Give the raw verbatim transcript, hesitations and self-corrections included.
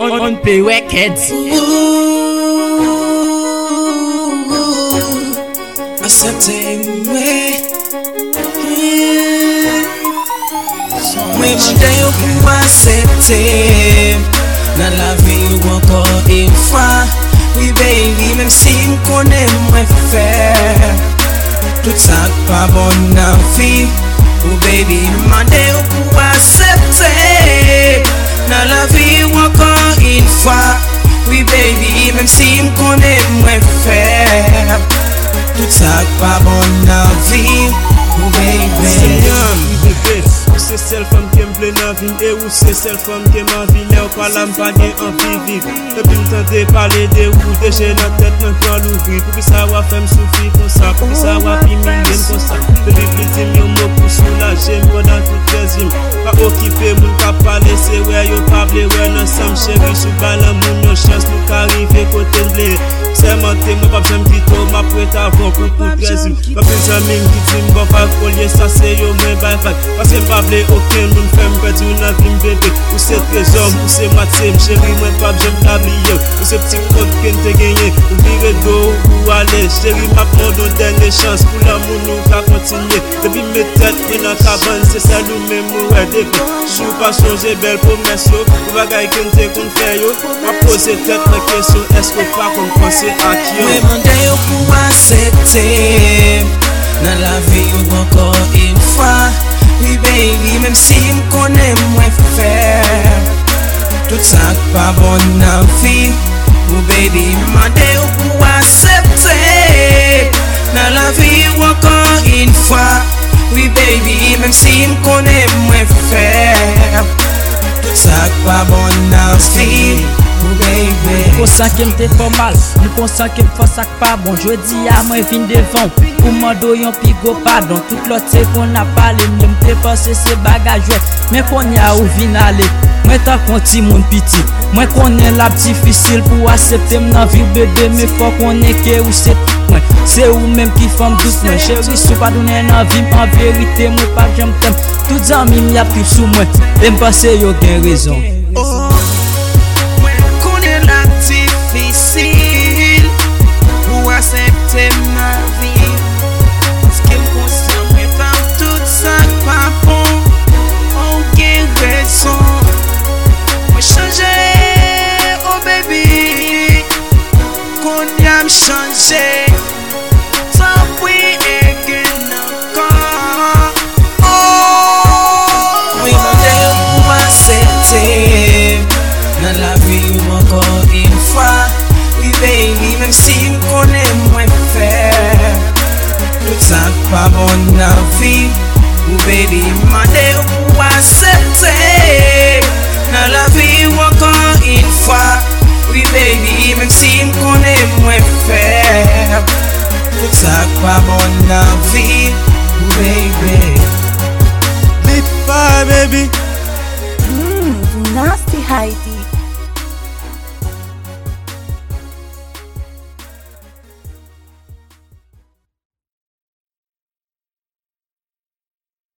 on Play Records. Mwen mande yo pou aksepte, nan la vi yo ankon une fwa. Oui baby, même si m konen mwen fè tout sa pa bon nan vi. Oh baby, mande yo pou aksepte, nan la vi yo ankon une fwa. Oui baby, même si m konen mwen fè tout sa pa bon nan vi. Oh baby, c'est celle femme qui me plaît dans vie et où c'est celle femme qui m'a vie là ou pas l'âme pas bien envie vivre. Depuis le temps de parler de où déjà dans tête dans quand l'ouvrir pour que ça va faire me souffrir comme ça, pour que ça va puis m'aimer comme ça. Depuis plus de mille mots pour soulager pendant toute résime. Pas occupé mon cap parler c'est ouais yo pas blé ouais ensemble chérie sous balan mon chance nous qu'arriver côté blé. C'est menté moi pas j'aime quitter ma prête avant pour tout résime. Pas besoin même qui dit bon pas collier ça c'est yo moi bye bye parce que pas blé aucun monde fait me perdre une vie me bébé ou c'est trésor ou c'est matin chérie moi pas j'aime t'habiller ou c'est petit compte que t'ai gagné ou virer dos ou aller chérie m'a prendre une dernière chance pour l'amour nous qu'à continuer depuis mes têtes dans la cabane c'est ça nous même ouais depuis je pas changer belle promesse yo ou bagaille que t'ai qu'on fait yo m'a poser tête la question est-ce que pas qu'on penser à qui mwen mande yo pou aksepte, nan la vi yo ankon une fwa. Oui baby, même si m konen mwen fè tout sa pa bon nan vi. Oh baby, mande yo pou aksepte, nan la vi yo ankon une fwa. Oui baby, même si m konen mwen fè tout sa pa bon nan vi. Oh baby, Konsan ke m'te fò mal, nou konsan ke m'fò sak pa bon. Jodi a mwen vin devant, pou mando yon pi go pardon. Tout lot se kon a pale, mwen m'te pense se bagaj wè. Men kon ya ou vin ale, mwen ta konti moun piti. Mwen konen lap difficile pou aksepte m'nan vi bebe. Men fò konen ke ou se tout mwen, se ou menm ki fòm dout mwen. Chéri sou pa dounen nan vi, en verite mwen pa j'em tem. Tout zami m'y ap trip sou mwen, e m'pase yo gen rezon. difficile pour accepter ma vie parce que me conscient mais pas tout ça pas bon. Aucune raison moi changer, oh baby qu'on y a me changer sans puis again encore. Oh oui mon pour accepter dans la vie ou encore une fois. Oui baby, même si m konen mwen fè tout sa pa bon nan vi. Oh baby, mande yo pou aksepte, nan la vie ou encore une fois. Oui baby, même si m konen mwen fè tout sa pa bon nan vi. Oh baby, Big Five baby. Mmm, nasty Heidi.